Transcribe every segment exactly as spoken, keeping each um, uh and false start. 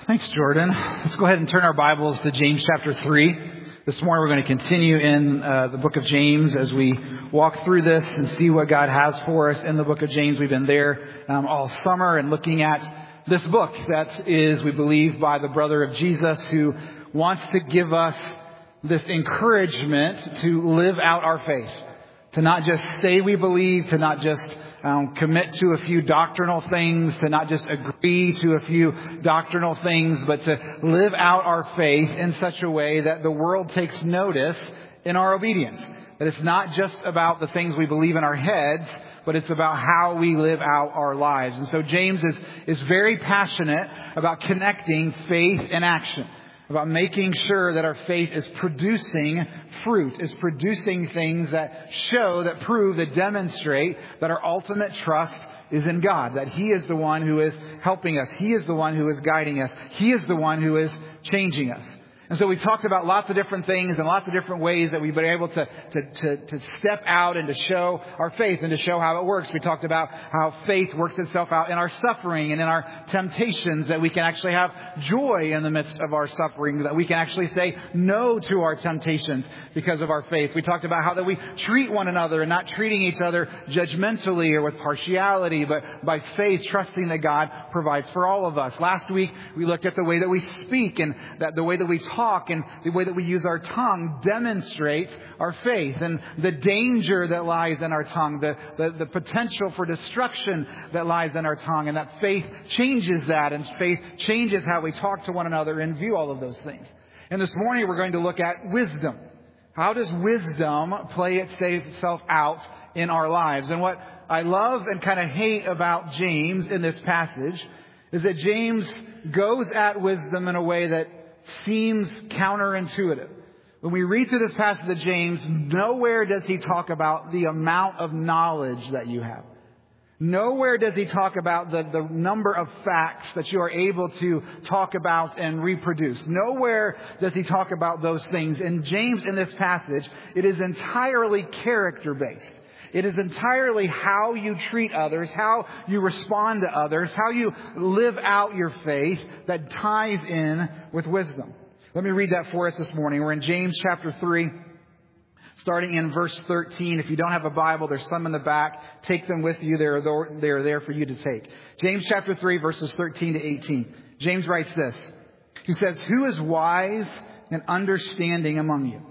Thanks, Jordan. Let's go ahead and turn our Bibles to James chapter three. This morning we're going to continue in uh, the book of James as we walk through this and see what God has for us in the book of James. We've been there um, all summer and looking at this book that is, we believe, by the brother of Jesus who wants to give us this encouragement to live out our faith. To not just say we believe, to not just um, commit to a few doctrinal things, to not just agree to a few doctrinal things, but to live out our faith in such a way that the world takes notice in our obedience. That it's not just about the things we believe in our heads, but it's about how we live out our lives. And so James is, is very passionate about connecting faith and action. About making sure that our faith is producing fruit, is producing things that show, that prove, that demonstrate that our ultimate trust is in God. That He is the one who is helping us. He is the one who is guiding us. He is the one who is changing us. And so we talked about lots of different things and lots of different ways that we've been able to, to, to, to step out and to show our faith and to show how it works. We talked about how faith works itself out in our suffering and in our temptations, that we can actually have joy in the midst of our suffering, that we can actually say no to our temptations because of our faith. We talked about how that we treat one another and not treating each other judgmentally or with partiality, but by faith, trusting that God provides for all of us. Last week, we looked at the way that we speak and that the way that we talk Talk and the way that we use our tongue demonstrates our faith and the danger that lies in our tongue, the, the, the potential for destruction that lies in our tongue, and that faith changes that, and faith changes how we talk to one another and view all of those things. And this morning we're going to look at wisdom. How does wisdom play itself out in our lives? And what I love and kind of hate about James in this passage is that James goes at wisdom in a way that seems counterintuitive. When we read through this passage of James, nowhere does he talk about the amount of knowledge that you have. Nowhere does he talk about the, the number of facts that you are able to talk about and reproduce. Nowhere does he talk about those things. In James, in this passage, it is entirely character-based. It is entirely how you treat others, how you respond to others, how you live out your faith that ties in with wisdom. Let me read that for us this morning. We're in James chapter three, starting in verse thirteen. If you don't have a Bible, there's some in the back. Take them with you. They're, they're there for you to take. James chapter three, verses thirteen to eighteen. James writes this. He says, "Who is wise and understanding among you?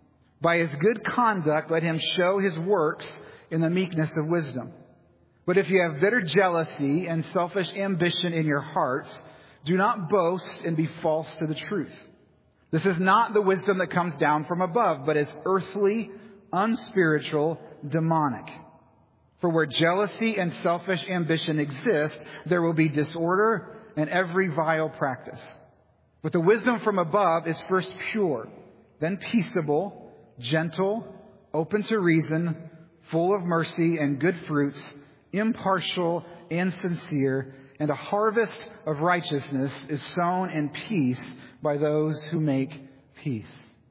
By his good conduct, let him show his works in the meekness of wisdom. But if you have bitter jealousy and selfish ambition in your hearts, do not boast and be false to the truth. This is not the wisdom that comes down from above, but is earthly, unspiritual, demonic. For where jealousy and selfish ambition exist, there will be disorder and every vile practice. But the wisdom from above is first pure, then peaceable, gentle, open to reason, full of mercy and good fruits, impartial and sincere, and a harvest of righteousness is sown in peace by those who make peace."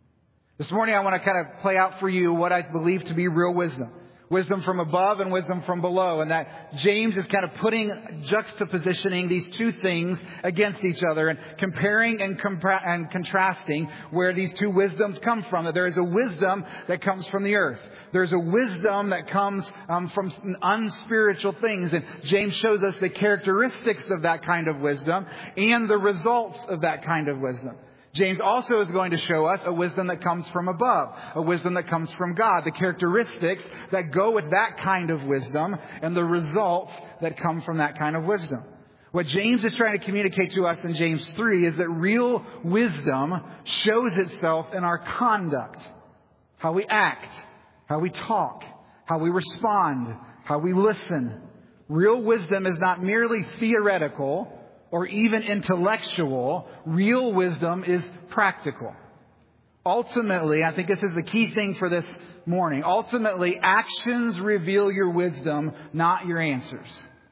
This morning I want to kind of play out for you what I believe to be real wisdom. Wisdom from above and wisdom from below. And that James is kind of putting, juxtapositioning these two things against each other and comparing and, compra- and contrasting where these two wisdoms come from. That there is a wisdom that comes from the earth. There's a wisdom that comes um, from unspiritual things. And James shows us the characteristics of that kind of wisdom and the results of that kind of wisdom. James also is going to show us a wisdom that comes from above, a wisdom that comes from God, the characteristics that go with that kind of wisdom and the results that come from that kind of wisdom. What James is trying to communicate to us in James three is that real wisdom shows itself in our conduct, how we act, how we talk, how we respond, how we listen. Real wisdom is not merely theoretical or even intellectual. Real wisdom is practical. Ultimately, I think this is the key thing for this morning. Ultimately, actions reveal your wisdom, not your answers.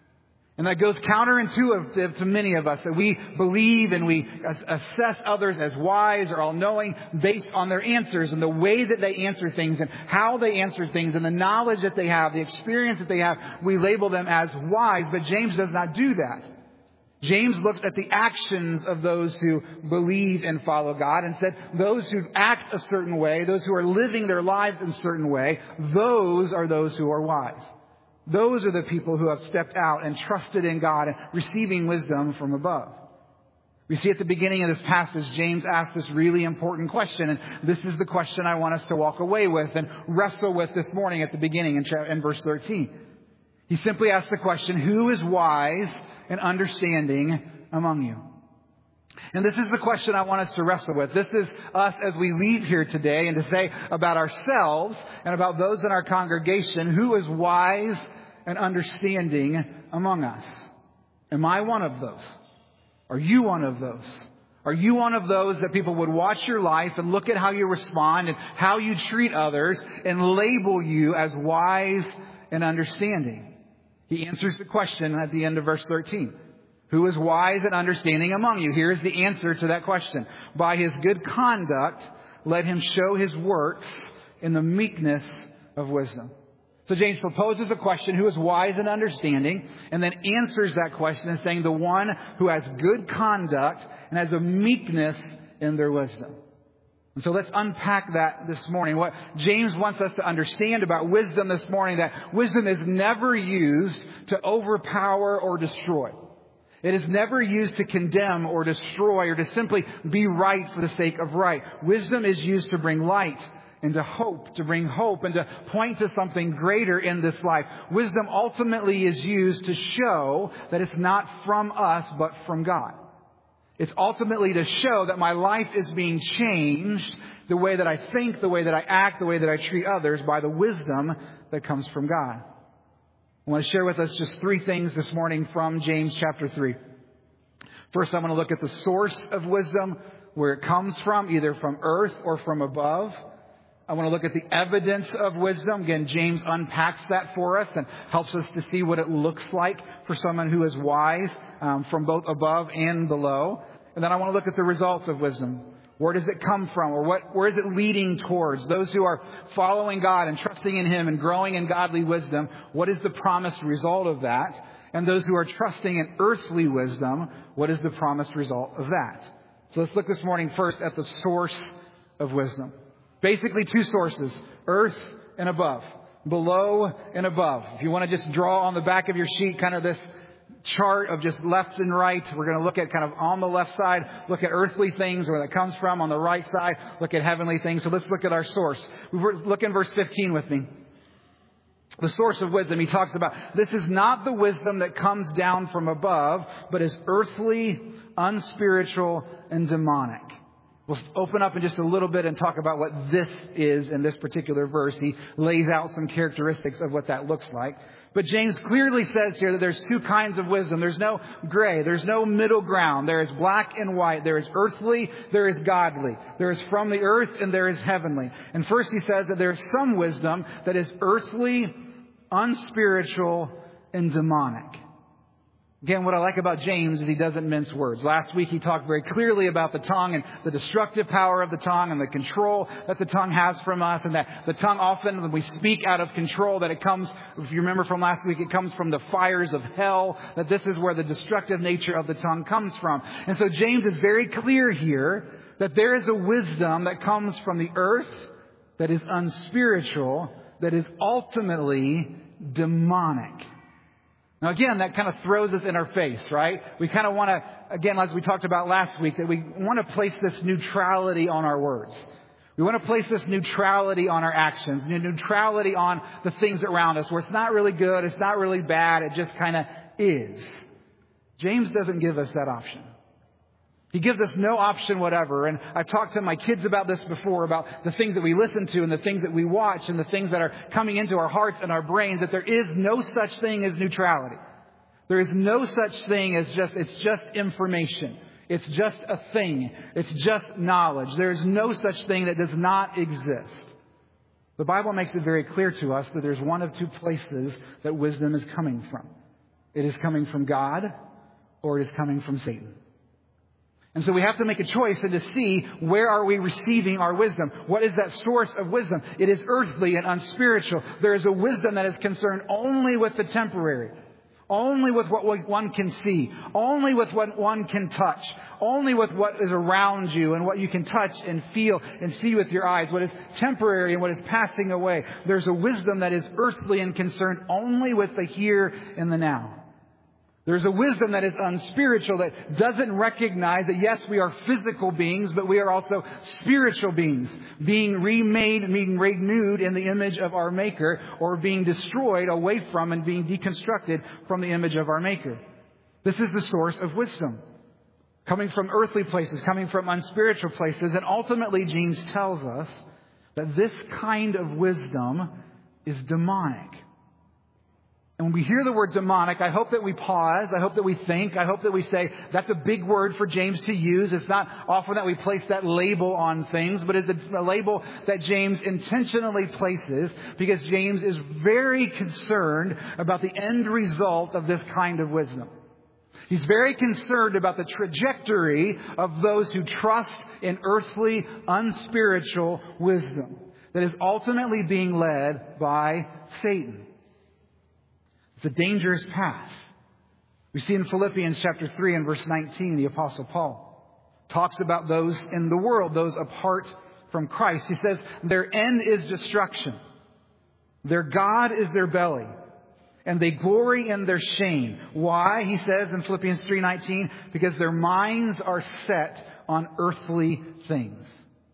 And that goes counterintuitive to many of us, that we believe and we assess others as wise or all-knowing based on their answers and the way that they answer things and how they answer things and the knowledge that they have, the experience that they have. We label them as wise, but James does not do that. James looks at the actions of those who believe and follow God and said, those who act a certain way, those who are living their lives in a certain way, those are those who are wise. Those are the people who have stepped out and trusted in God and receiving wisdom from above. We see at the beginning of this passage, James asks this really important question, and this is the question I want us to walk away with and wrestle with this morning at the beginning in, in verse thirteen. He simply asks the question, who is wise and understanding among you? And this is the question I want us to wrestle with. This is us as we leave here today, and to say about ourselves and about those in our congregation, who is wise and understanding among us? Am I one of those? Are you one of those? Are you one of those that people would watch your life and look at how you respond and how you treat others and label you as wise and understanding? He answers the question at the end of verse thirteen. Who is wise and understanding among you? Here's the answer to that question. By his good conduct, let him show his works in the meekness of wisdom. So James proposes a question, who is wise and understanding, and then answers that question saying the one who has good conduct and has a meekness in their wisdom. And so let's unpack that this morning. What James wants us to understand about wisdom this morning, that wisdom is never used to overpower or destroy. It is never used to condemn or destroy or to simply be right for the sake of right. Wisdom is used to bring light and to hope, to bring hope and to point to something greater in this life. Wisdom ultimately is used to show that it's not from us, but from God. It's ultimately to show that my life is being changed, the way that I think, the way that I act, the way that I treat others, by the wisdom that comes from God. I want to share with us just three things this morning from James chapter three. First, I'm going to look at the source of wisdom, where it comes from, either from earth or from above. I want to look at the evidence of wisdom. Again, James unpacks that for us and helps us to see what it looks like for someone who is wise, um, from both above and below. And then I want to look at the results of wisdom. Where does it come from? Or what, where is it leading towards? Those who are following God and trusting in Him and growing in godly wisdom, what is the promised result of that? And those who are trusting in earthly wisdom, what is the promised result of that? So let's look this morning first at the source of wisdom. Basically two sources, earth and above, below and above. If you want to just draw on the back of your sheet kind of this chart of just left and right, we're going to look at kind of on the left side, look at earthly things, where that comes from. On the right side, look at heavenly things. So let's look at our source. Look in verse fifteen with me. The source of wisdom, he talks about, this is not the wisdom that comes down from above, but is earthly, unspiritual, and demonic. We'll open up in just a little bit and talk about what this is in this particular verse. He lays out some characteristics of what that looks like. But James clearly says here that there's two kinds of wisdom. There's no gray. There's no middle ground. There is black and white. There is earthly. There is godly. There is from the earth and there is heavenly. And first he says that there is some wisdom that is earthly, unspiritual, and demonic. Again, what I like about James is he doesn't mince words. Last week he talked very clearly about the tongue and the destructive power of the tongue and the control that the tongue has from us, and that the tongue often, when we speak out of control, that it comes, if you remember from last week, it comes from the fires of hell, that this is where the destructive nature of the tongue comes from. And so James is very clear here that there is a wisdom that comes from the earth that is unspiritual, that is ultimately demonic. Now, again, that kind of throws us in our face, right? We kind of want to, again, as we talked about last week, that we want to place this neutrality on our words. We want to place this neutrality on our actions, neutrality on the things around us, where it's not really good, it's not really bad, it just kind of is. James doesn't give us that option. He gives us no option whatever. And I've talked to my kids about this before, about the things that we listen to and the things that we watch and the things that are coming into our hearts and our brains, that there is no such thing as neutrality. There is no such thing as just, it's just information. It's just a thing. It's just knowledge. There is no such thing that does not exist. The Bible makes it very clear to us that there's one of two places that wisdom is coming from. It is coming from God, or it is coming from Satan. And so we have to make a choice and to see, where are we receiving our wisdom? What is that source of wisdom? It is earthly and unspiritual. There is a wisdom that is concerned only with the temporary, only with what one can see, only with what one can touch, only with what is around you and what you can touch and feel and see with your eyes, what is temporary and what is passing away. There's a wisdom that is earthly and concerned only with the here and the now. There's a wisdom that is unspiritual, that doesn't recognize that, yes, we are physical beings, but we are also spiritual beings, being remade, being renewed in the image of our Maker, or being destroyed away from and being deconstructed from the image of our Maker. This is the source of wisdom, coming from earthly places, coming from unspiritual places. And ultimately, James tells us that this kind of wisdom is demonic. And when we hear the word demonic, I hope that we pause. I hope that we think. I hope that we say, that's a big word for James to use. It's not often that we place that label on things, but it's a label that James intentionally places because James is very concerned about the end result of this kind of wisdom. He's very concerned about the trajectory of those who trust in earthly, unspiritual wisdom that is ultimately being led by Satan. It's a dangerous path. We see in Philippians chapter three and verse nineteen, the Apostle Paul talks about those in the world, those apart from Christ. He says, their end is destruction. Their God is their belly, and they glory in their shame. Why? He says in Philippians three nineteen, because their minds are set on earthly things.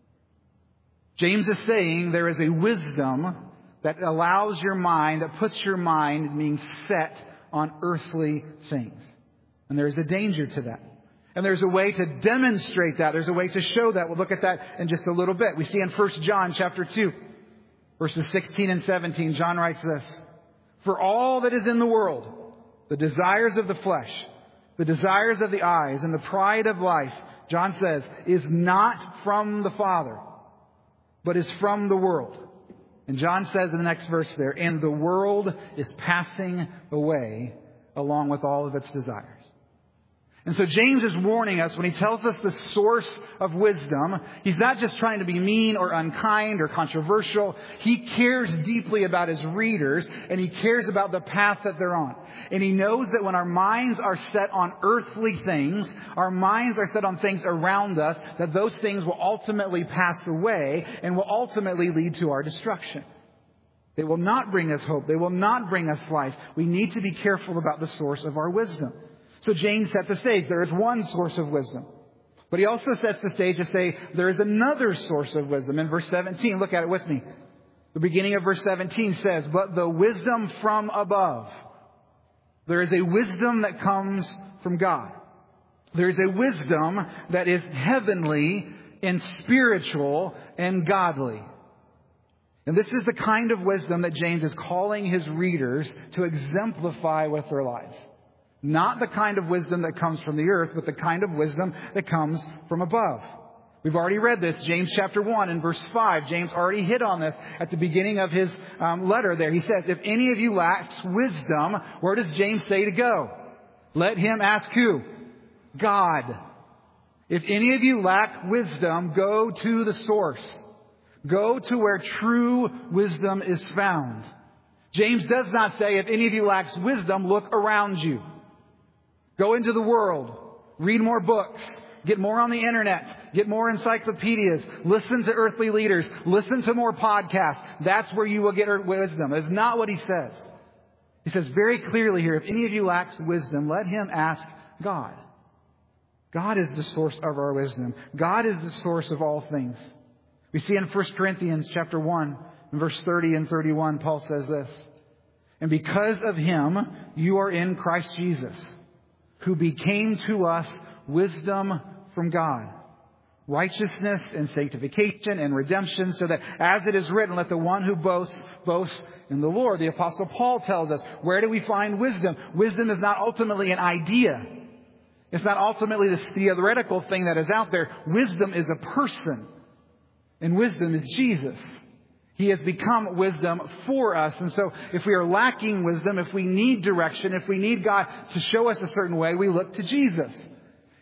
James is saying there is a wisdom that allows your mind, that puts your mind being set on earthly things. And there is a danger to that. And there's a way to demonstrate that. There's a way to show that. We'll look at that in just a little bit. We see in First John chapter two, verses sixteen and seventeen, John writes this, for all that is in the world, the desires of the flesh, the desires of the eyes, and the pride of life, John says, is not from the Father, but is from the world. And John says in the next verse there, and the world is passing away along with all of its desires. And so James is warning us when he tells us the source of wisdom. He's not just trying to be mean or unkind or controversial. He cares deeply about his readers, and he cares about the path that they're on. And he knows that when our minds are set on earthly things, our minds are set on things around us, that those things will ultimately pass away and will ultimately lead to our destruction. They will not bring us hope. They will not bring us life. We need to be careful about the source of our wisdom. So James set the stage. There is one source of wisdom. But he also sets the stage to say there is another source of wisdom. In verse seventeen, look at it with me. The beginning of verse seventeen says, but the wisdom from above. There is a wisdom that comes from God. There is a wisdom that is heavenly and spiritual and godly. And this is the kind of wisdom that James is calling his readers to exemplify with their lives. Not the kind of wisdom that comes from the earth, but the kind of wisdom that comes from above. We've already read this, James chapter one and verse five. James already hit on this at the beginning of his um, letter there. He says, if any of you lacks wisdom, where does James say to go? Let him ask who? God. If any of you lack wisdom, go to the source. Go to where true wisdom is found. James does not say, if any of you lacks wisdom, look around you. Go into the world, read more books, get more on the internet, get more encyclopedias, listen to earthly leaders, listen to more podcasts. That's where you will get wisdom. That's not what he says. He says very clearly here, if any of you lacks wisdom, let him ask God. God is the source of our wisdom. God is the source of all things. We see in First Corinthians chapter one, in verse thirty and thirty-one, Paul says this, and because of him, you are in Christ Jesus, who became to us wisdom from God, righteousness and sanctification and redemption, so that as it is written, let the one who boasts, boast in the Lord. The Apostle Paul tells us, where do we find wisdom? Wisdom is not ultimately an idea. It's not ultimately this theoretical thing that is out there. Wisdom is a person. And wisdom is Jesus. He has become wisdom for us. And so if we are lacking wisdom, if we need direction, if we need God to show us a certain way, we look to Jesus.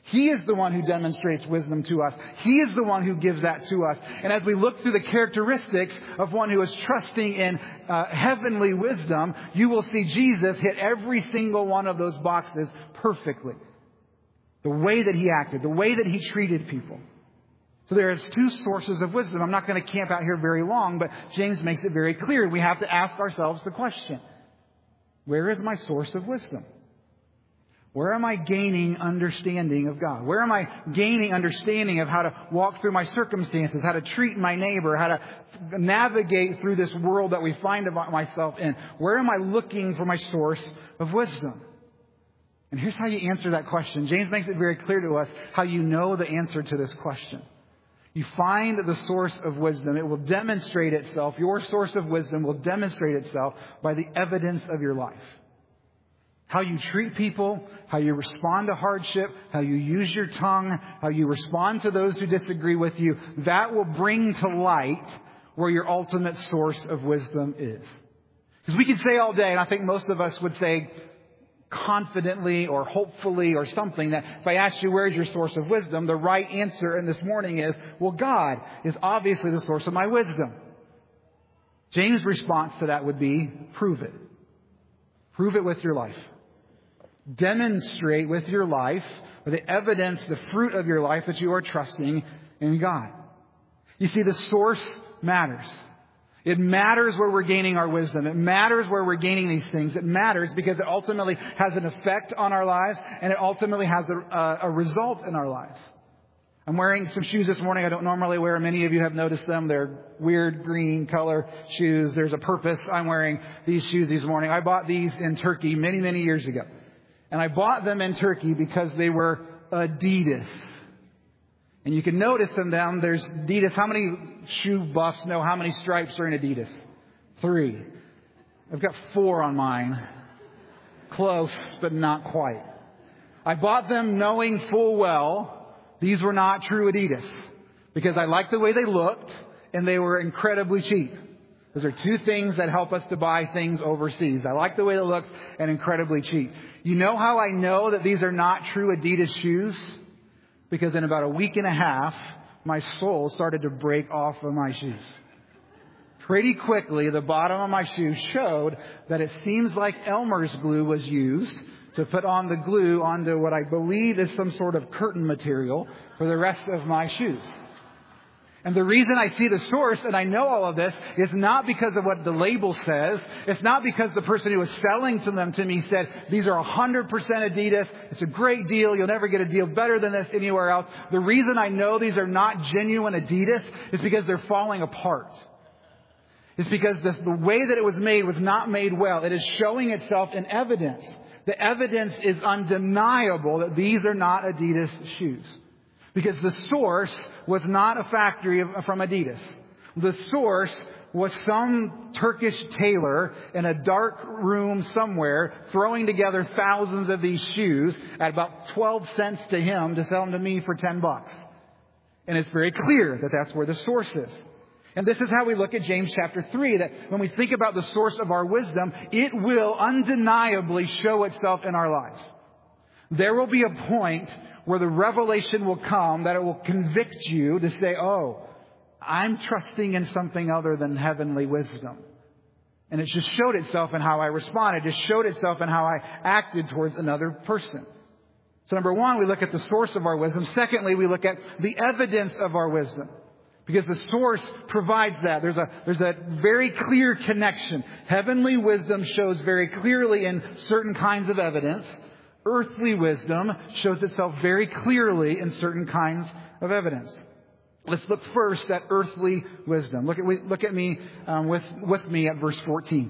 He is the one who demonstrates wisdom to us. He is the one who gives that to us. And as we look through the characteristics of one who is trusting in uh, heavenly wisdom, you will see Jesus hit every single one of those boxes perfectly. The way that he acted, the way that he treated people. So there's two sources of wisdom. I'm not going to camp out here very long, but James makes it very clear. We have to ask ourselves the question, where is my source of wisdom? Where am I gaining understanding of God? Where am I gaining understanding of how to walk through my circumstances, how to treat my neighbor, how to navigate through this world that we find myself in? Where am I looking for my source of wisdom? And here's how you answer that question. James makes it very clear to us how you know the answer to this question. You find the source of wisdom. It will demonstrate itself. Your source of wisdom will demonstrate itself by the evidence of your life. How you treat people, how you respond to hardship, how you use your tongue, how you respond to those who disagree with you, that will bring to light where your ultimate source of wisdom is. Because we could say all day, and I think most of us would say confidently or hopefully or something, that if I asked you where's your source of wisdom, the right answer in this morning is, well, God is obviously the source of my wisdom. James' response to that would be, prove it. Prove it with your life. Demonstrate with your life, with the evidence, the fruit of your life, that you are trusting in God. You see, the source matters. It matters where we're gaining our wisdom. It matters where we're gaining these things. It matters because it ultimately has an effect on our lives, and it ultimately has a, a, a result in our lives. I'm wearing some shoes this morning I don't normally wear. Many of you have noticed them. They're weird green color shoes. There's a purpose. I'm wearing these shoes this morning. I bought these in Turkey many, many years ago. And I bought them in Turkey because they were Adidas. And you can notice in them, there's Adidas. How many shoe buffs know how many stripes are in Adidas? Three. I've got four on mine. Close, but not quite. I bought them knowing full well these were not true Adidas. Because I liked the way they looked, and they were incredibly cheap. Those are two things that help us to buy things overseas. I like the way it looks and incredibly cheap. You know how I know that these are not true Adidas shoes? Because in about a week and a half, my sole started to break off of my shoes. Pretty quickly, the bottom of my shoe showed that it seems like Elmer's glue was used to put on the glue onto what I believe is some sort of curtain material for the rest of my shoes. And the reason I see the source and I know all of this is not because of what the label says. It's not because the person who was selling to them to me said, these are one hundred percent Adidas. It's a great deal. You'll never get a deal better than this anywhere else. The reason I know these are not genuine Adidas is because they're falling apart. It's because the, the way that it was made was not made well. It is showing itself in evidence. The evidence is undeniable that these are not Adidas shoes. Because the source was not a factory of, from Adidas. The source was some Turkish tailor in a dark room somewhere throwing together thousands of these shoes at about twelve cents to him to sell them to me for ten bucks. And it's very clear that that's where the source is. And this is how we look at James chapter three, that when we think about the source of our wisdom, it will undeniably show itself in our lives. There will be a point where the revelation will come that it will convict you to say, oh, I'm trusting in something other than heavenly wisdom. And it just showed itself in how I responded. It just showed itself in how I acted towards another person. So number one, we look at the source of our wisdom. Secondly, we look at the evidence of our wisdom. Because the source provides that. There's a, there's a very clear connection. Heavenly wisdom shows very clearly in certain kinds of evidence. Earthly wisdom shows itself very clearly in certain kinds of evidence. Let's look first at earthly wisdom. Look at, look at me um, with, with me at verse fourteen.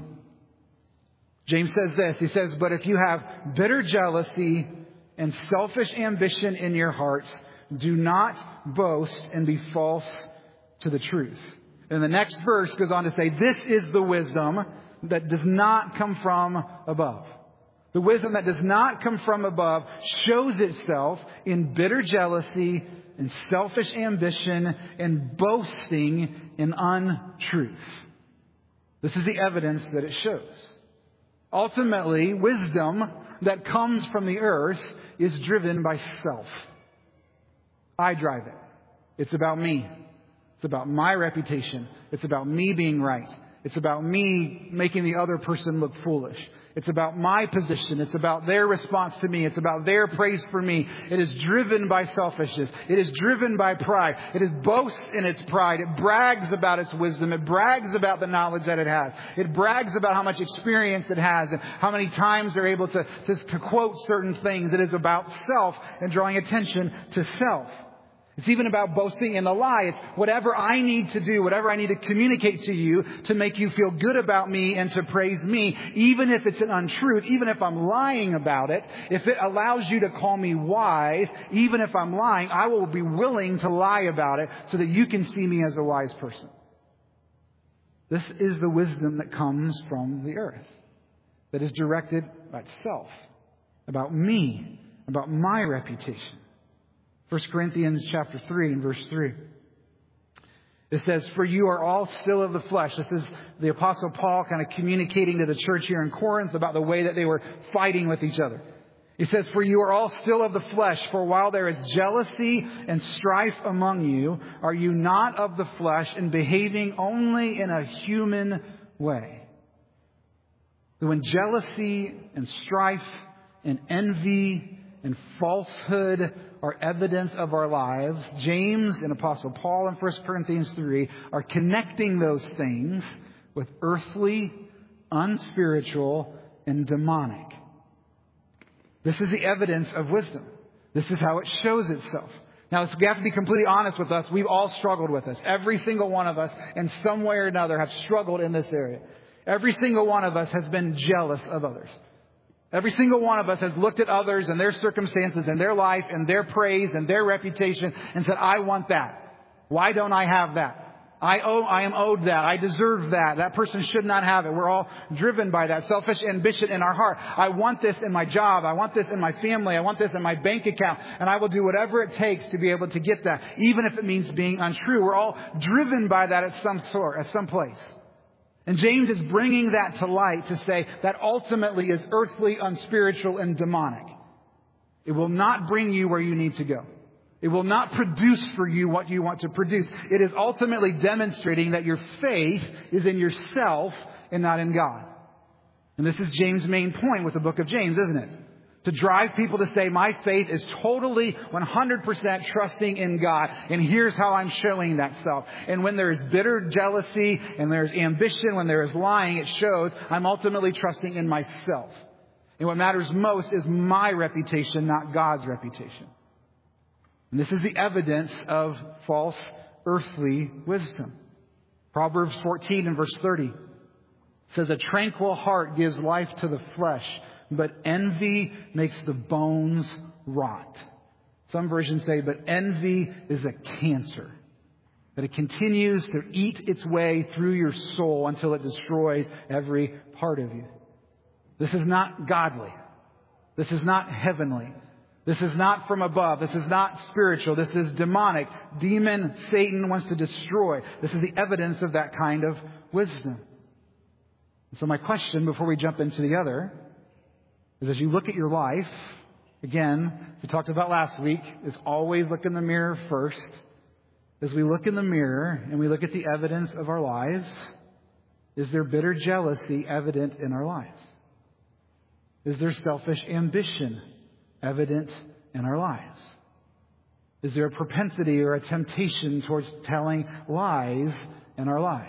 James says this. He says, but if you have bitter jealousy and selfish ambition in your hearts, do not boast and be false to the truth. And the next verse goes on to say, this is the wisdom that does not come from above. The wisdom that does not come from above shows itself in bitter jealousy and selfish ambition and boasting in untruth. This is the evidence that it shows. Ultimately, wisdom that comes from the earth is driven by self. I drive it. It's about me. It's about my reputation. It's about me being right. It's about me making the other person look foolish. It's about my position. It's about their response to me. It's about their praise for me. It is driven by selfishness. It is driven by pride. It is boasts in its pride. It brags about its wisdom. It brags about the knowledge that it has. It brags about how much experience it has and how many times they're able to, to, to quote certain things. It is about self and drawing attention to self. It's even about boasting in the lie. It's whatever I need to do, whatever I need to communicate to you to make you feel good about me and to praise me, even if it's an untruth, even if I'm lying about it, if it allows you to call me wise, even if I'm lying, I will be willing to lie about it so that you can see me as a wise person. This is the wisdom that comes from the earth, that is directed at self, about me, about my reputation. First Corinthians chapter three and verse three. It says, "For you are all still of the flesh." This is the Apostle Paul kind of communicating to the church here in Corinth about the way that they were fighting with each other. He says, "For you are all still of the flesh, for while there is jealousy and strife among you, are you not of the flesh and behaving only in a human way?" So when jealousy and strife and envy and falsehood are evidence of our lives, James and Apostle Paul in First Corinthians three are connecting those things with earthly, unspiritual, and demonic. This is the evidence of wisdom. This is how it shows itself. Now, we have to be completely honest with us. We've all struggled with this. Every single one of us, in some way or another, have struggled in this area. Every single one of us has been jealous of others. Every single one of us has looked at others and their circumstances and their life and their praise and their reputation and said, I want that. Why don't I have that? I owe, I am owed that. I deserve that. That person should not have it. We're all driven by that selfish ambition in our heart. I want this in my job. I want this in my family. I want this in my bank account. And I will do whatever it takes to be able to get that, even if it means being untrue. We're all driven by that at some sort, at some place. And James is bringing that to light to say that ultimately is earthly, unspiritual, and demonic. It will not bring you where you need to go. It will not produce for you what you want to produce. It is ultimately demonstrating that your faith is in yourself and not in God. And this is James' main point with the book of James, isn't it? To drive people to say, my faith is totally one hundred percent trusting in God. And here's how I'm showing that self. And when there is bitter jealousy and there's ambition, when there is lying, it shows I'm ultimately trusting in myself. And what matters most is my reputation, not God's reputation. And this is the evidence of false earthly wisdom. Proverbs fourteen and verse thirty says, a tranquil heart gives life to the flesh, but envy makes the bones rot. Some versions say, but envy is a cancer, that it continues to eat its way through your soul until it destroys every part of you. This is not godly. This is not heavenly. This is not from above. This is not spiritual. This is demonic. Demon, Satan wants to destroy. This is the evidence of that kind of wisdom. So my question before we jump into the other is, as you look at your life, again, we talked about last week, is always look in the mirror first. As we look in the mirror and we look at the evidence of our lives, is there bitter jealousy evident in our lives? Is there selfish ambition evident in our lives? Is there a propensity or a temptation towards telling lies in our lives?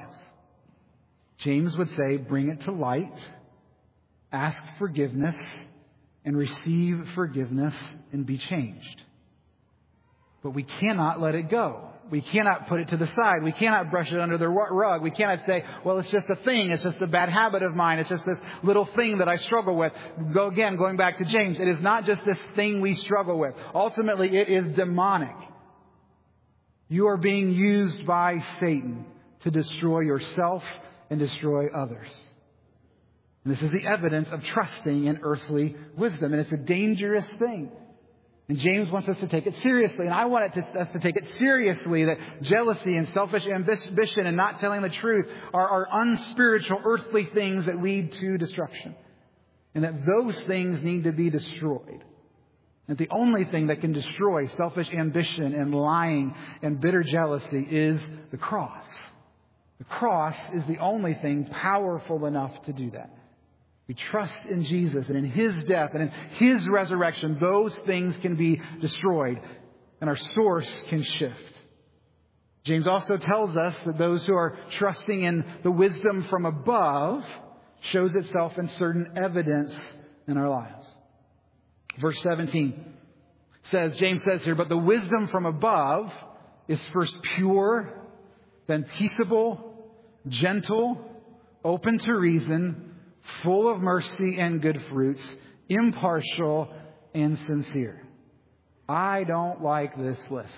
James would say, bring it to light, ask forgiveness, and receive forgiveness and be changed. But we cannot let it go. We cannot put it to the side. We cannot brush it under the rug. We cannot say, well, it's just a thing. It's just a bad habit of mine. It's just this little thing that I struggle with. Go again, going back to James. It is not just this thing we struggle with. Ultimately, it is demonic. You are being used by Satan to destroy yourself and destroy others. And this is the evidence of trusting in earthly wisdom. And it's a dangerous thing. And James wants us to take it seriously. And I want it to, us to take it seriously that jealousy and selfish ambition and not telling the truth are, are unspiritual earthly things that lead to destruction. And that those things need to be destroyed. And the only thing that can destroy selfish ambition and lying and bitter jealousy is the cross. The cross is the only thing powerful enough to do that. We trust in Jesus and in His death and in His resurrection. Those things can be destroyed and our source can shift. James also tells us that those who are trusting in the wisdom from above shows itself in certain evidence in our lives. Verse seventeen says, James says here, but the wisdom from above is first pure, then peaceable, gentle, open to reason, full of mercy and good fruits, impartial and sincere. I don't like this list.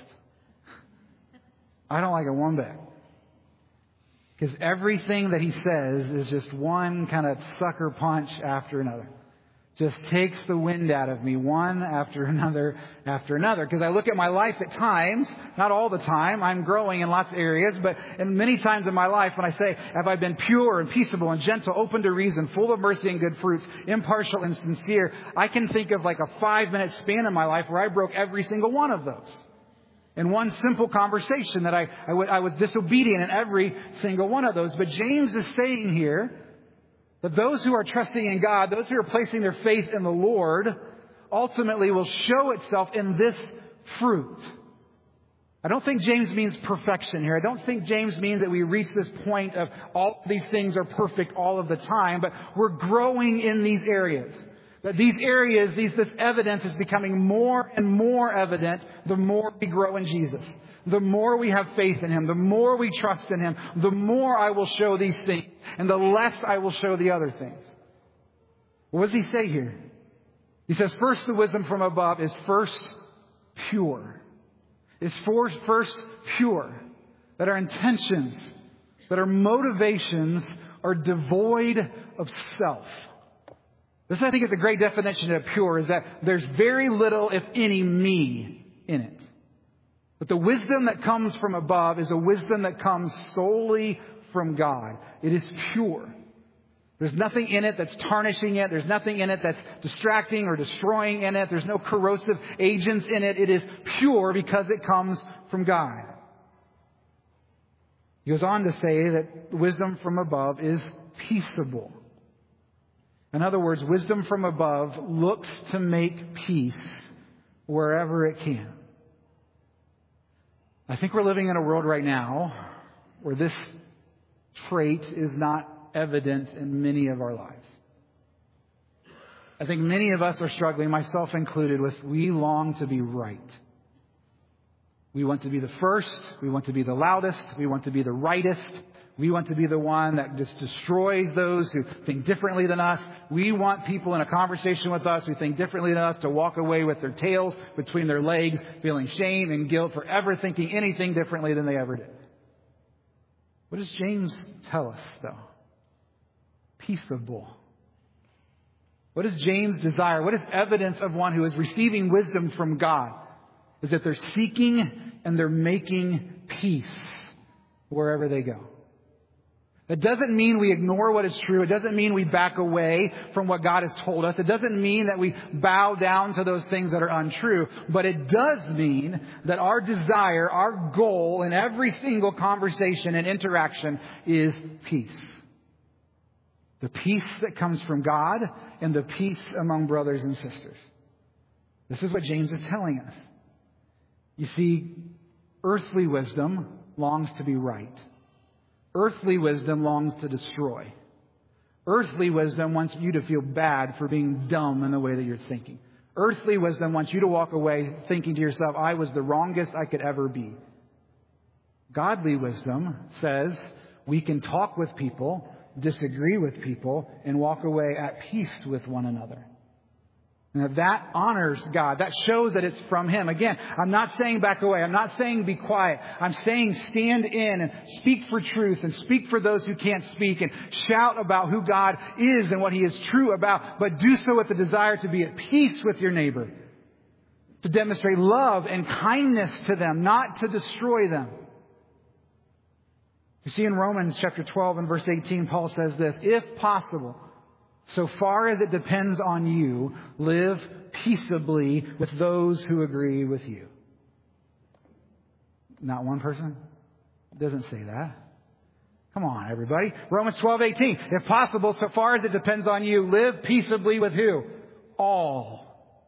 I don't like it one bit. Because everything that he says is just one kind of sucker punch after another. Just takes the wind out of me, one after another after another. Because I look at my life at times, not all the time, I'm growing in lots of areas, but in many times in my life when I say, have I been pure and peaceable and gentle, open to reason, full of mercy and good fruits, impartial and sincere, I can think of like a five minute span in my life where I broke every single one of those. In one simple conversation that I, I, w- I was disobedient in every single one of those. But James is saying here that those who are trusting in God, those who are placing their faith in the Lord, ultimately will show itself in this fruit. I don't think James means perfection here. I don't think James means that we reach this point of all these things are perfect all of the time, but we're growing in these areas. That these areas, these, this evidence is becoming more and more evident the more we grow in Jesus. The more we have faith in Him, the more we trust in Him, the more I will show these things, and the less I will show the other things. What does he say here? He says, first, the wisdom from above is first pure. Is first pure. That our intentions, that our motivations are devoid of self. This, I think, is a great definition of pure, is that there's very little, if any, me in it. But the wisdom that comes from above is a wisdom that comes solely from God. It is pure. There's nothing in it that's tarnishing it. There's nothing in it that's distracting or destroying in it. There's no corrosive agents in it. It is pure because it comes from God. He goes on to say that wisdom from above is peaceable. In other words, wisdom from above looks to make peace wherever it can. I think we're living in a world right now where this trait is not evident in many of our lives. I think many of us are struggling, myself included, with we long to be right. We want to be the first. We want to be the loudest. We want to be the rightest. We want to be the one that just destroys those who think differently than us. We want people in a conversation with us who think differently than us to walk away with their tails between their legs, feeling shame and guilt for ever thinking anything differently than they ever did. What does James tell us, though? Peaceable. What does James desire? What is evidence of one who is receiving wisdom from God? Is that they're seeking and they're making peace wherever they go. It doesn't mean we ignore what is true. It doesn't mean we back away from what God has told us. It doesn't mean that we bow down to those things that are untrue. But it does mean that our desire, our goal in every single conversation and interaction is peace. The peace that comes from God and the peace among brothers and sisters. This is what James is telling us. You see, earthly wisdom longs to be right. Earthly wisdom longs to destroy. Earthly wisdom wants you to feel bad for being dumb in the way that you're thinking. Earthly wisdom wants you to walk away thinking to yourself, I was the wrongest I could ever be. Godly wisdom says we can talk with people, disagree with people, and walk away at peace with one another. And that honors God. That shows that it's from Him. Again, I'm not saying back away. I'm not saying be quiet. I'm saying stand in and speak for truth and speak for those who can't speak and shout about who God is and what He is true about. But do so with the desire to be at peace with your neighbor. To demonstrate love and kindness to them, not to destroy them. You see in Romans chapter twelve and verse eighteen, Paul says this, if possible, So far as it depends on you, live peaceably with those who agree with you. Not one person? It doesn't say that. Come on, everybody. Romans twelve eighteen. If possible, so far as it depends on you, live peaceably with who? All.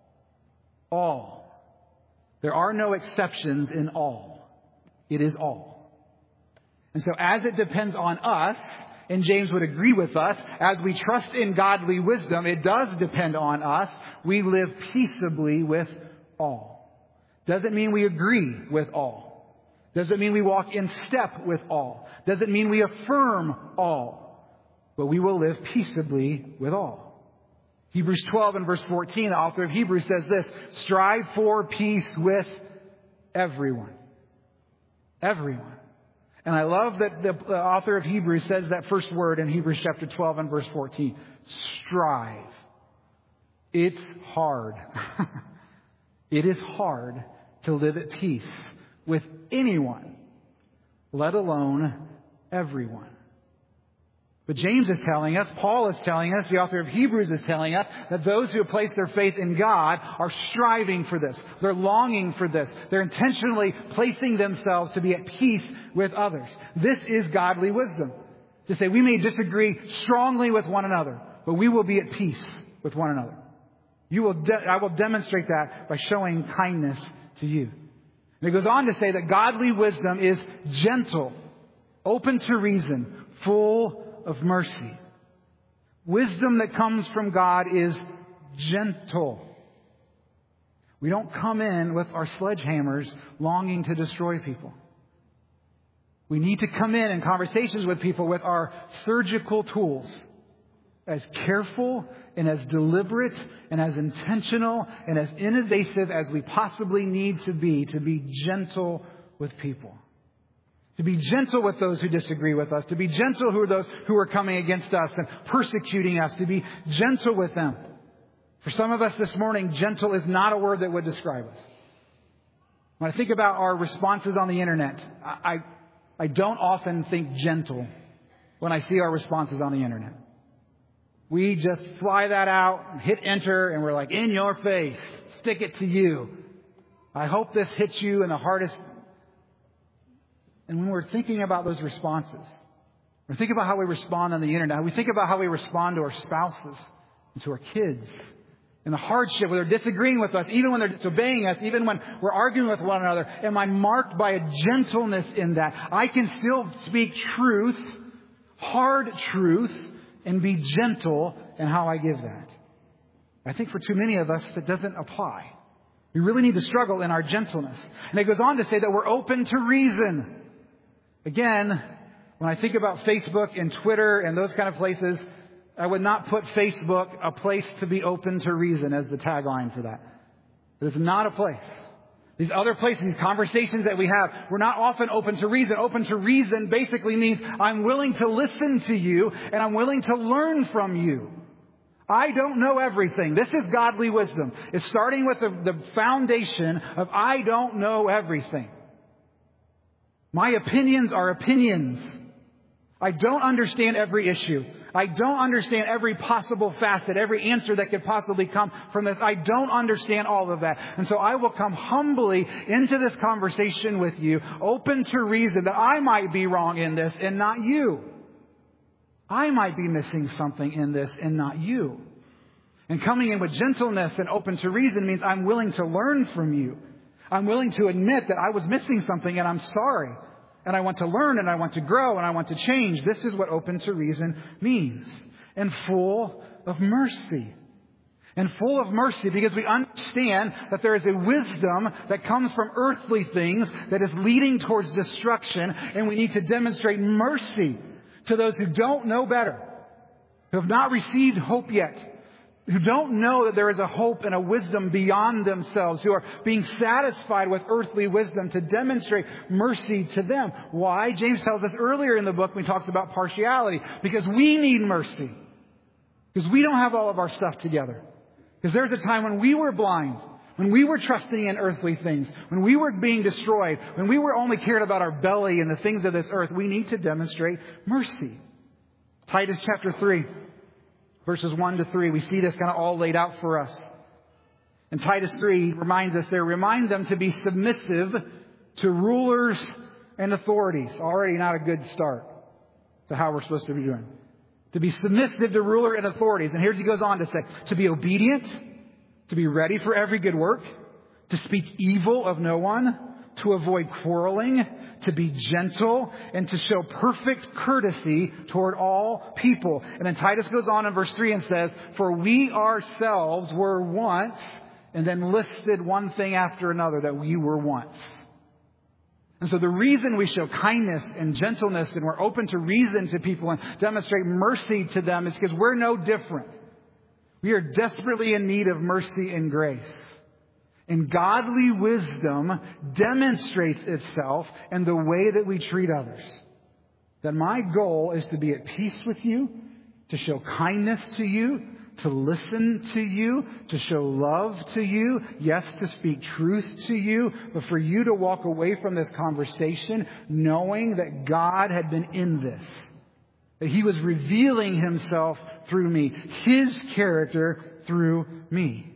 All. There are no exceptions in all. It is all. And so as it depends on us, and James would agree with us, as we trust in godly wisdom, it does depend on us. We live peaceably with all. Doesn't mean we agree with all. Doesn't mean we walk in step with all. Doesn't mean we affirm all. But we will live peaceably with all. Hebrews twelve and verse fourteen, the author of Hebrews says this, strive for peace with everyone. Everyone. And I love that the author of Hebrews says that first word in Hebrews chapter twelve and verse fourteen. Strive. It's hard. It is hard to live at peace with anyone, let alone everyone. But James is telling us, Paul is telling us, the author of Hebrews is telling us that those who have placed their faith in God are striving for this. They're longing for this. They're intentionally placing themselves to be at peace with others. This is godly wisdom. To say we may disagree strongly with one another, but we will be at peace with one another. You will de- I will demonstrate that by showing kindness to you. And it goes on to say that godly wisdom is gentle, open to reason, full of mercy. Wisdom that comes from God is gentle. We don't come in with our sledgehammers longing to destroy people. We need to come in in conversations with people with our surgical tools, as careful and as deliberate and as intentional and as invasive as we possibly need to be to be gentle with people. To be gentle with those who disagree with us. To be gentle with those who are coming against us and persecuting us. To be gentle with them. For some of us this morning, gentle is not a word that would describe us. When I think about our responses on the internet, I, I, I don't often think gentle when I see our responses on the internet. We just fly that out, hit enter, and we're like, in your face, stick it to you. I hope this hits you in the hardest. And when we're thinking about those responses, we think about how we respond on the internet, we think about how we respond to our spouses and to our kids, and the hardship where they're disagreeing with us, even when they're disobeying us, even when we're arguing with one another. Am I marked by a gentleness in that? I can still speak truth, hard truth, and be gentle in how I give that. I think for too many of us, that doesn't apply. We really need to struggle in our gentleness. And it goes on to say that we're open to reason. Again, when I think about Facebook and Twitter and those kind of places, I would not put Facebook, a place to be open to reason, as the tagline for that. It's not a place. These other places, these conversations that we have, we're not often open to reason. Open to reason basically means I'm willing to listen to you and I'm willing to learn from you. I don't know everything. This is godly wisdom. It's starting with the, the foundation of I don't know everything. My opinions are opinions. I don't understand every issue. I don't understand every possible facet, every answer that could possibly come from this. I don't understand all of that. And so I will come humbly into this conversation with you, open to reason that I might be wrong in this and not you. I might be missing something in this and not you. And coming in with gentleness and open to reason means I'm willing to learn from you. I'm willing to admit that I was missing something and I'm sorry. And I want to learn and I want to grow and I want to change. This is what open to reason means. And full of mercy. And full of mercy because we understand that there is a wisdom that comes from earthly things that is leading towards destruction. And we need to demonstrate mercy to those who don't know better, who have not received hope yet, who don't know that there is a hope and a wisdom beyond themselves, who are being satisfied with earthly wisdom, to demonstrate mercy to them. Why? James tells us earlier in the book when he talks about partiality, because we need mercy. Because we don't have all of our stuff together. Because there's a time when we were blind, when we were trusting in earthly things, when we were being destroyed, when we were only cared about our belly and the things of this earth. We need to demonstrate mercy. Titus chapter three. Verses one to three, we see this kind of all laid out for us. And Titus three reminds us there, remind them to be submissive to rulers and authorities. Already not a good start to how we're supposed to be doing. To be submissive to ruler and authorities. And here's he goes on to say, to be obedient, to be ready for every good work, to speak evil of no one, to avoid quarreling, to be gentle, and to show perfect courtesy toward all people. And then Titus goes on in verse three and says, for we ourselves were once, and then listed one thing after another that we were once. And so the reason we show kindness and gentleness and we're open to reason to people and demonstrate mercy to them is because we're no different. We are desperately in need of mercy and grace. And godly wisdom demonstrates itself in the way that we treat others. That my goal is to be at peace with you, to show kindness to you, to listen to you, to show love to you, yes, to speak truth to you, but for you to walk away from this conversation knowing that God had been in this, that He was revealing Himself through me, His character through me.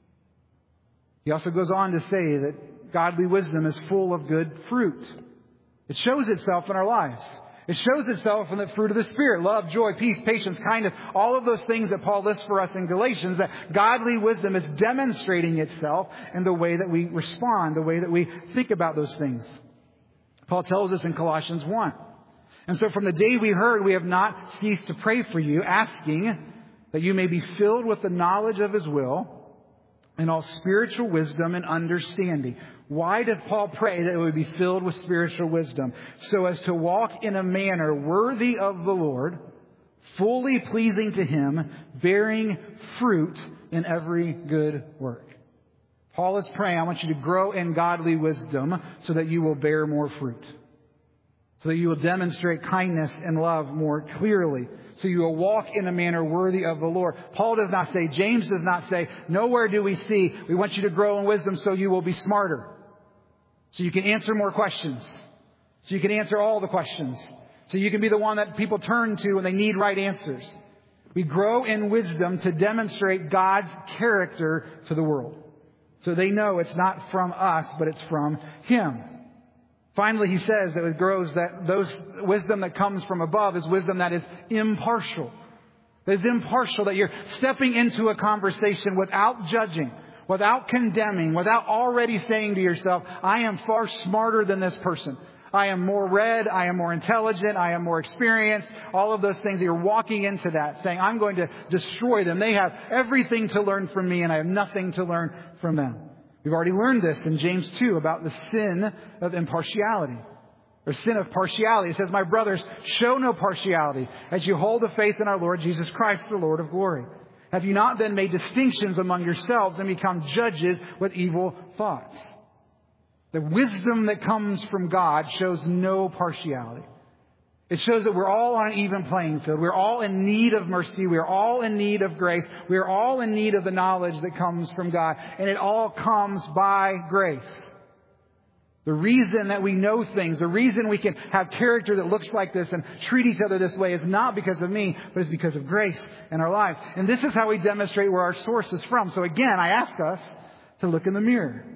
He also goes on to say that godly wisdom is full of good fruit. It shows itself in our lives. It shows itself in the fruit of the Spirit. Love, joy, peace, patience, kindness. All of those things that Paul lists for us in Galatians. That godly wisdom is demonstrating itself in the way that we respond. The way that we think about those things. Paul tells us in Colossians one. And so from the day we heard, we have not ceased to pray for you, asking that you may be filled with the knowledge of His will and all spiritual wisdom and understanding. Why does Paul pray that it would be filled with spiritual wisdom? So as to walk in a manner worthy of the Lord, fully pleasing to Him, bearing fruit in every good work. Paul is praying, I want you to grow in godly wisdom so that you will bear more fruit. So that you will demonstrate kindness and love more clearly. So you will walk in a manner worthy of the Lord. Paul does not say, James does not say, nowhere do we see, we want you to grow in wisdom so you will be smarter. So you can answer more questions. So you can answer all the questions. So you can be the one that people turn to when they need right answers. We grow in wisdom to demonstrate God's character to the world. So they know it's not from us, but it's from Him. Finally, he says that it grows that those wisdom that comes from above is wisdom that is impartial. That is impartial, that you're stepping into a conversation without judging, without condemning, without already saying to yourself, I am far smarter than this person. I am more read, I am more intelligent, I am more experienced. All of those things, you're walking into that, saying, I'm going to destroy them. They have everything to learn from me and I have nothing to learn from them. We've already learned this in James two about the sin of impartiality. Or sin of partiality. It says, my brothers, show no partiality as you hold the faith in our Lord Jesus Christ, the Lord of glory. Have you not then made distinctions among yourselves and become judges with evil thoughts? The wisdom that comes from God shows no partiality. It shows that we're all on an even playing field. We're all in need of mercy. We're all in need of grace. We're all in need of the knowledge that comes from God. And it all comes by grace. The reason that we know things, the reason we can have character that looks like this and treat each other this way is not because of me, but it's because of grace in our lives. And this is how we demonstrate where our source is from. So again, I ask us to look in the mirror.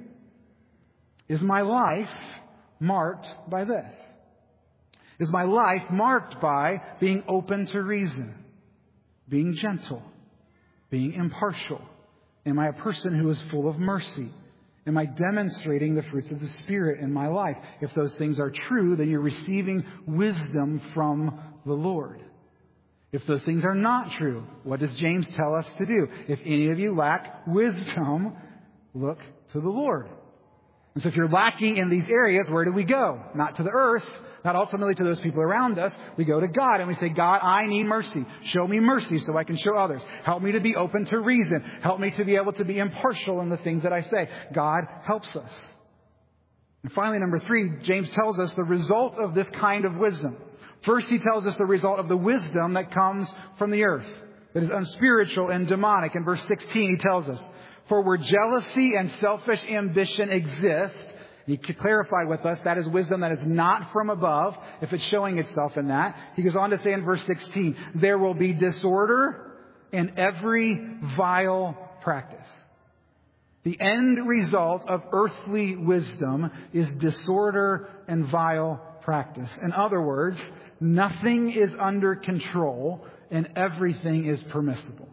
Is my life marked by this? Is my life marked by being open to reason, being gentle, being impartial? Am I a person who is full of mercy? Am I demonstrating the fruits of the Spirit in my life? If those things are true, then you're receiving wisdom from the Lord. If those things are not true, what does James tell us to do? If any of you lack wisdom, look to the Lord. And so if you're lacking in these areas, where do we go? Not to the earth, not ultimately to those people around us. We go to God and we say, God, I need mercy. Show me mercy so I can show others. Help me to be open to reason. Help me to be able to be impartial in the things that I say. God helps us. And finally, number three, James tells us the result of this kind of wisdom. First, he tells us the result of the wisdom that comes from the earth, that is unspiritual and demonic. In verse sixteen, he tells us, for where jealousy and selfish ambition exist, he clarified with us, that is wisdom that is not from above, if it's showing itself in that. He goes on to say in verse sixteen, there will be disorder and every vile practice. The end result of earthly wisdom is disorder and vile practice. In other words, nothing is under control and everything is permissible.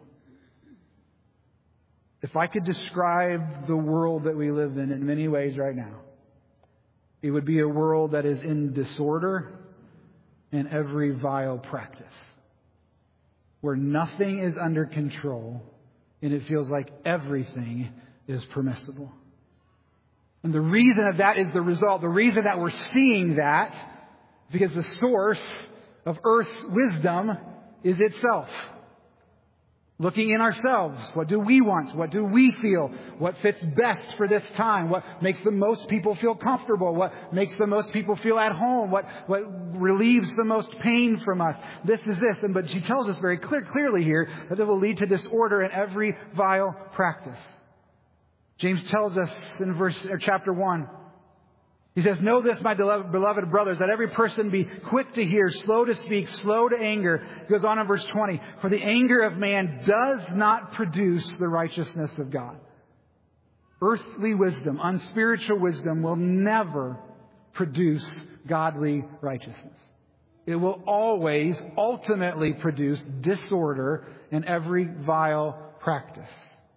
If I could describe the world that we live in in many ways right now, it would be a world that is in disorder and every vile practice, where nothing is under control and it feels like everything is permissible. And the reason of that is the result. The reason that we're seeing that, because the source of earth's wisdom is itself. Looking in ourselves. What do we want? What do we feel? What fits best for this time? What makes the most people feel comfortable? What makes the most people feel at home? What, what relieves the most pain from us? This is this. And but she tells us very clear, clearly here that it will lead to disorder in every vile practice. James tells us in verse or chapter one. He says, "Know this, my beloved brothers, that every person be quick to hear, slow to speak, slow to anger." He goes on in verse twenty. "For the anger of man does not produce the righteousness of God." Earthly wisdom, unspiritual wisdom will never produce godly righteousness. It will always ultimately produce disorder in every vile practice.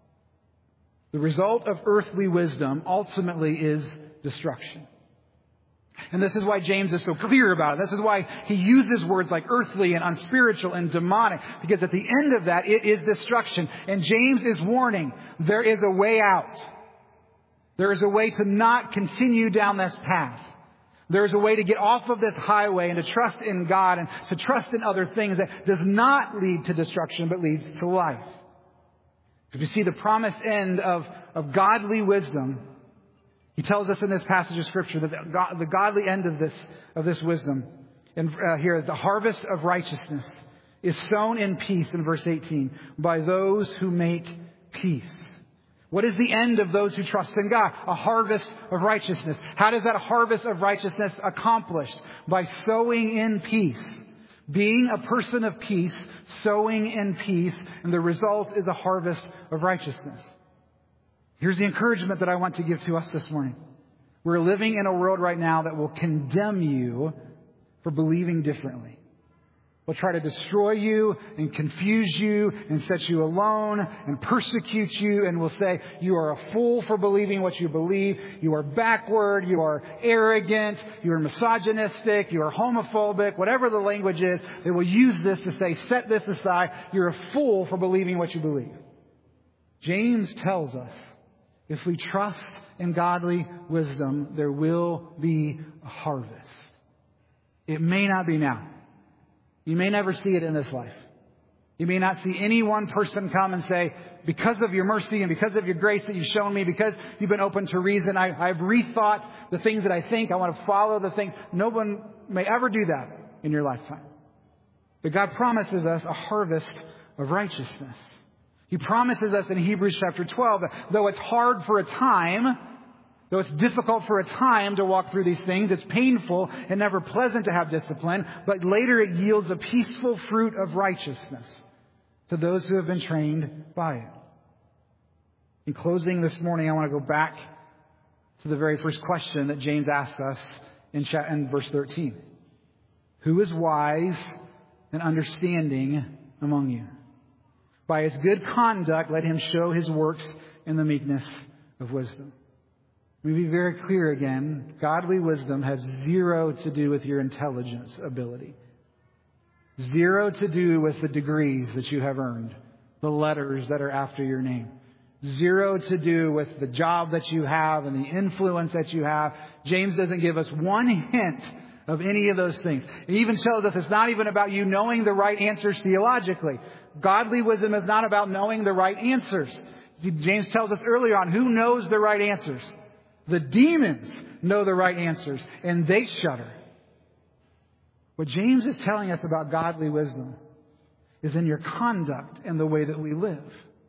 The result of earthly wisdom ultimately is destruction. And this is why James is so clear about it. This is why he uses words like earthly and unspiritual and demonic. Because at the end of that, it is destruction. And James is warning, there is a way out. There is a way to not continue down this path. There is a way to get off of this highway and to trust in God and to trust in other things that does not lead to destruction but leads to life. If you see the promised end of, of godly wisdom, he tells us in this passage of Scripture that the, God, the godly end of this of this wisdom, and uh, here the harvest of righteousness is sown in peace in verse eighteen by those who make peace. What is the end of those who trust in God? A harvest of righteousness. How does that harvest of righteousness accomplished? By sowing in peace. Being a person of peace, sowing in peace, and the result is a harvest of righteousness. Here's the encouragement that I want to give to us this morning. We're living in a world right now that will condemn you for believing differently. Will try to destroy you and confuse you and set you alone and persecute you and will say you are a fool for believing what you believe. You are backward. You are arrogant. You are misogynistic. You are homophobic. Whatever the language is, they will use this to say, set this aside. You're a fool for believing what you believe. James tells us, if we trust in godly wisdom, there will be a harvest. It may not be now. You may never see it in this life. You may not see any one person come and say, because of your mercy and because of your grace that you've shown me, because you've been open to reason, I, I've rethought the things that I think. I want to follow the things. No one may ever do that in your lifetime. But God promises us a harvest of righteousness. He promises us in Hebrews chapter twelve that though it's hard for a time, though it's difficult for a time to walk through these things, it's painful and never pleasant to have discipline, but later it yields a peaceful fruit of righteousness to those who have been trained by it. In closing this morning, I want to go back to the very first question that James asks us in, in verse thirteen. Who is wise and understanding among you? By his good conduct, let him show his works in the meekness of wisdom. Let me be very clear again. Godly wisdom has zero to do with your intelligence ability. Zero to do with the degrees that you have earned, the letters that are after your name. Zero to do with the job that you have and the influence that you have. James doesn't give us one hint of any of those things. It even tells us it's not even about you knowing the right answers theologically. Godly wisdom is not about knowing the right answers. James tells us earlier on, who knows the right answers? The demons know the right answers, and they shudder. What James is telling us about godly wisdom is in your conduct and the way that we live.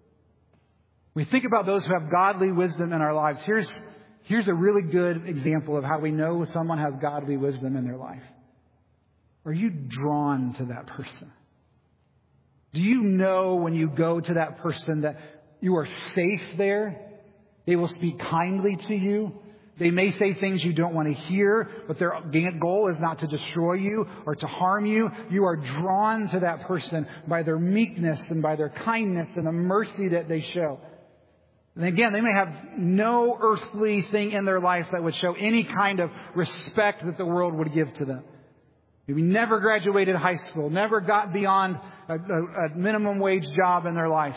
We think about those who have godly wisdom in our lives. Here's, here's a really good example of how we know someone has godly wisdom in their life. Are you drawn to that person? Do you know when you go to that person that you are safe there? They will speak kindly to you. They may say things you don't want to hear, but their goal is not to destroy you or to harm you. You are drawn to that person by their meekness and by their kindness and the mercy that they show. And again, they may have no earthly thing in their life that would show any kind of respect that the world would give to them. Maybe never graduated high school, never got beyond a, a, a minimum wage job in their life.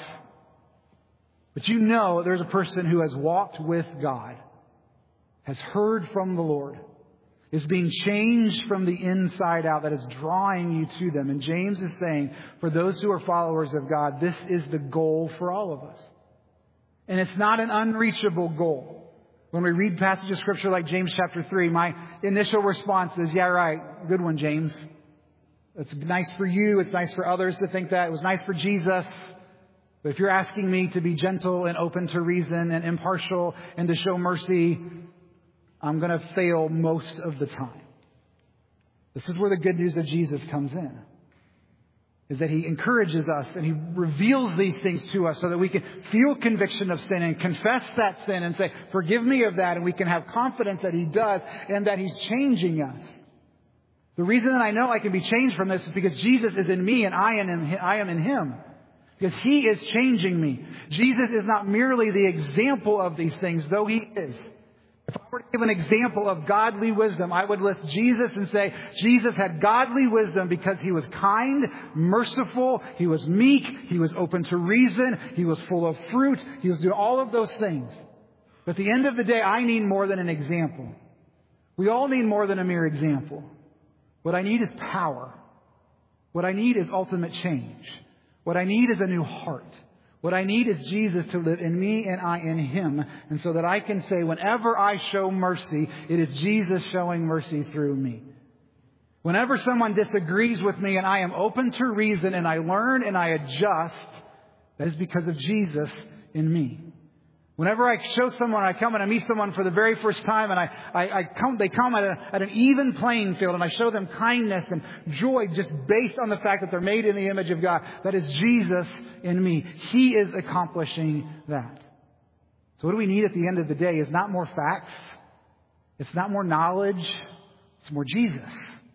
But you know there's a person who has walked with God, has heard from the Lord, is being changed from the inside out, that is drawing you to them. And James is saying, for those who are followers of God, this is the goal for all of us. And it's not an unreachable goal. When we read passages of Scripture like James chapter three, my initial response is, yeah, right. Good one, James. It's nice for you. It's nice for others to think that. It was nice for Jesus. But if you're asking me to be gentle and open to reason and impartial and to show mercy, I'm going to fail most of the time. This is where the good news of Jesus comes in. Is that He encourages us and He reveals these things to us so that we can feel conviction of sin and confess that sin and say, forgive me of that. And we can have confidence that He does and that He's changing us. The reason that I know I can be changed from this is because Jesus is in me and I am in, I am in Him. Because He is changing me. Jesus is not merely the example of these things, though He is. If I were to give an example of godly wisdom, I would list Jesus and say, Jesus had godly wisdom because He was kind, merciful, He was meek, He was open to reason, He was full of fruit, He was doing all of those things. But at the end of the day, I need more than an example. We all need more than a mere example. What I need is power. What I need is ultimate change. What I need is a new heart. What I need is Jesus to live in me and I in Him. And so that I can say, whenever I show mercy, it is Jesus showing mercy through me. Whenever someone disagrees with me and I am open to reason and I learn and I adjust, that is because of Jesus in me. Whenever I show someone, I come and I meet someone for the very first time and I, I, I come, they come at, a, at an even playing field and I show them kindness and joy just based on the fact that they're made in the image of God. That is Jesus in me. He is accomplishing that. So what do we need at the end of the day is not more facts. It's not more knowledge. It's more Jesus.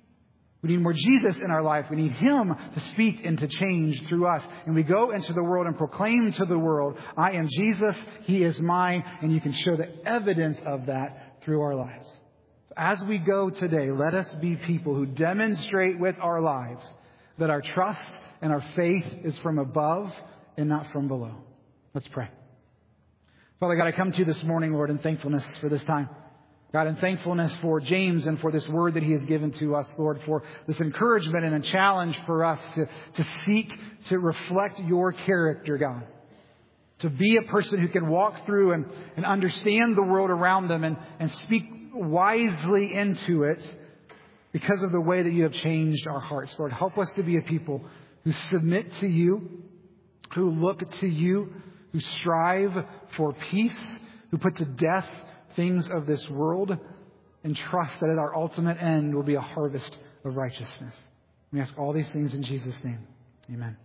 We need more Jesus in our life. We need Him to speak and to change through us. And we go into the world and proclaim to the world, I am Jesus, He is mine, and you can show the evidence of that through our lives. So as we go today, let us be people who demonstrate with our lives that our trust and our faith is from above and not from below. Let's pray. Father God, I come to you this morning, Lord, in thankfulness for this time. God, in thankfulness for James and for this word that he has given to us, Lord, for this encouragement and a challenge for us to, to seek to reflect your character, God. To be a person who can walk through and, and understand the world around them and, and speak wisely into it because of the way that you have changed our hearts. Lord, help us to be a people who submit to you, who look to you, who strive for peace, who put to death things of this world, and trust that at our ultimate end will be a harvest of righteousness. We ask all these things in Jesus' name. Amen.